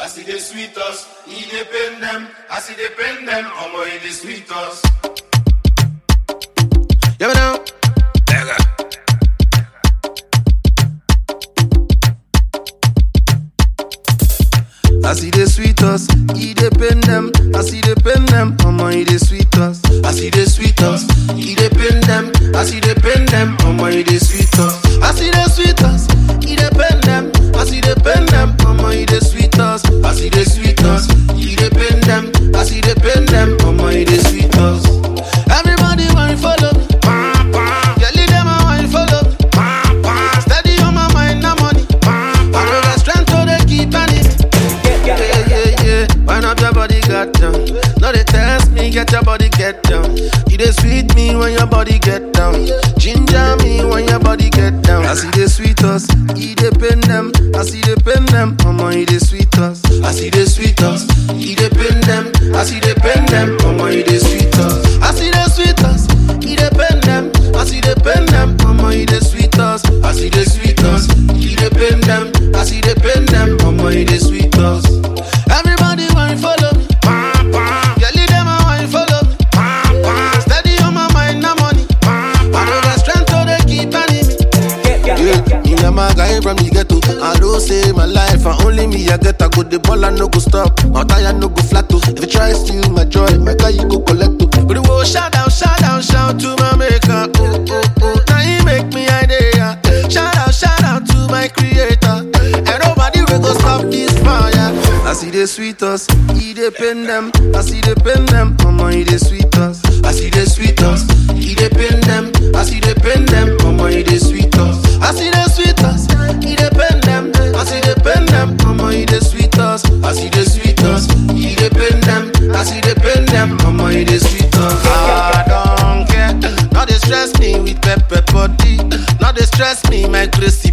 I see the sweet us, he depend them. I see the pen them, omo he the sweet us. Yeah, now. I see the sweet us, he depend them. I see the pen them, omo he the sweet us. I see the sweet us, he depend them. I see the pen them, omo he the sweet us. I see the sweet us, he depend them. I see the pen them, omo he the sweet us. I see the sweet us, he depend them. I see the pen them, omo he the sweet us. Everybody want to follow me, yeah, lead them I want to follow me. Steady on my mind, no money. I know the strength so they keep running. Yeah. Wind up your body, get down. No, they test me, get your body, get down. You they sweet me when your body get down. Ginger me when your body get down. I see the sweet us, he depend them. I see the pen them, mama, he the sweet us. I see the sweet us, he depend them. I see the pen them, mama, he the sweet us. I see the sweet us, he depend them. I see the pen them, mama, he the sweet us. I see the sweet us, he depend them. I see the pen them, mama, he the sweet us. Everybody want to follow me. Yeah, lead them I want to follow me. Steady on my mind, no money. I know the strength so they keep running me. Yeah, me and my guy from the ghetto. I don't say my life, and only me I get a good. The ball I no go stop, my tire no go flat too. If you try steal my joy, my guy you go collect too. But the world shout out to my maker. Oh, now he make me idea. Shout out to my creator. And nobody will go stop this fire. I see the sweet us, he depend them. I see the pen them, mama he the sweet us. I see the sweet us, he depend them. I see the pen them, mama he the sweet us. I see the sweet us, he depend them. I see the pen them, mama he the sweet us. I see the sweet us, he depend them. I see the pen them, mama he the sweet us. I don't care, now they stress me with pepper body. Now they stress me, my grace